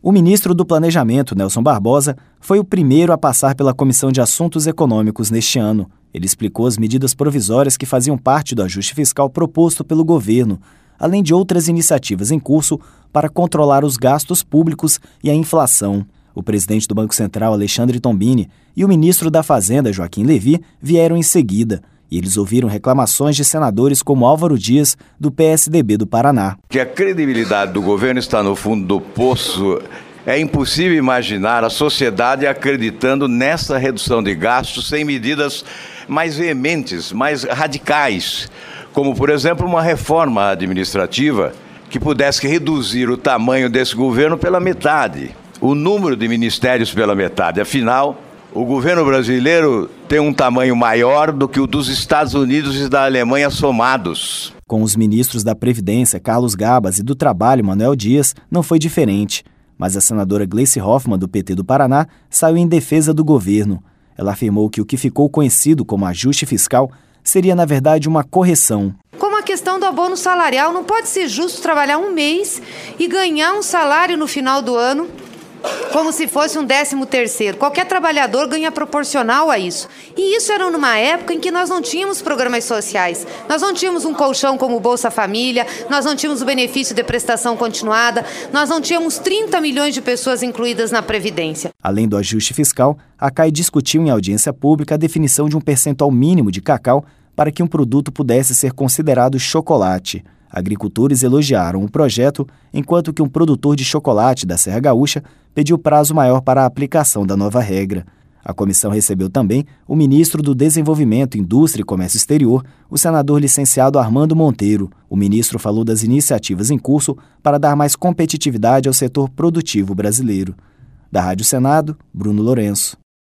O ministro do Planejamento, Nelson Barbosa, foi o primeiro a passar pela Comissão de Assuntos Econômicos neste ano. Ele explicou as medidas provisórias que faziam parte do ajuste fiscal proposto pelo governo, além de outras iniciativas em curso para controlar os gastos públicos e a inflação. O presidente do Banco Central, Alexandre Tombini, e o ministro da Fazenda, Joaquim Levy, vieram em seguida. E eles ouviram reclamações de senadores como Álvaro Dias, do PSDB do Paraná. Que a credibilidade do governo está no fundo do poço. É impossível imaginar a sociedade acreditando nessa redução de gastos sem medidas mais veementes, mais radicais, como, por exemplo, uma reforma administrativa que pudesse reduzir o tamanho desse governo pela metade, o número de ministérios pela metade. Afinal, o governo brasileiro tem um tamanho maior do que o dos Estados Unidos e da Alemanha somados. Com os ministros da Previdência, Carlos Gabas, e do Trabalho, Manuel Dias, não foi diferente. Mas a senadora Gleice Hoffmann, do PT do Paraná, saiu em defesa do governo. Ela afirmou que o que ficou conhecido como ajuste fiscal seria, na verdade, uma correção. Como a questão do abono salarial, não pode ser justo trabalhar um mês e ganhar um salário no final do ano como se fosse um 13º. Qualquer trabalhador ganha proporcional a isso. E isso era numa época em que nós não tínhamos programas sociais. Nós não tínhamos um colchão como o Bolsa Família, nós não tínhamos o benefício de prestação continuada, nós não tínhamos 30 milhões de pessoas incluídas na Previdência. Além do ajuste fiscal, a CAI discutiu em audiência pública a definição de um percentual mínimo de cacau para que um produto pudesse ser considerado chocolate. Agricultores elogiaram o projeto, enquanto que um produtor de chocolate da Serra Gaúcha pediu prazo maior para a aplicação da nova regra. A comissão recebeu também o ministro do Desenvolvimento, Indústria e Comércio Exterior, o senador licenciado Armando Monteiro. O ministro falou das iniciativas em curso para dar mais competitividade ao setor produtivo brasileiro. Da Rádio Senado, Bruno Lourenço.